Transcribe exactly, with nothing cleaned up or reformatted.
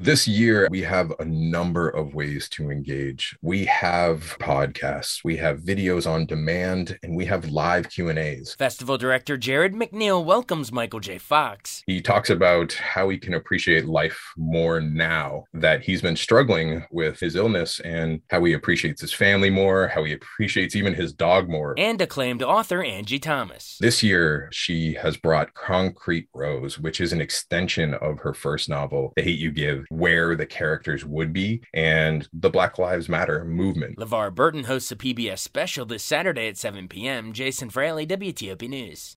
This year, we have a number of ways to engage. We have podcasts, we have videos on demand, and we have live Q and A's. Festival director Jared McNeil welcomes Michael J. Fox. He talks about how he can appreciate life more now that he's been struggling with his illness, and how he appreciates his family more, how he appreciates even his dog more. And acclaimed author Angie Thomas. This year, she has brought Concrete Rose, which is an extension of her first novel, The Hate U Give, where the characters would be, and the Black Lives Matter movement. LeVar Burton hosts a P B S special this Saturday at seven p.m. Jason Fraley, W T O P News.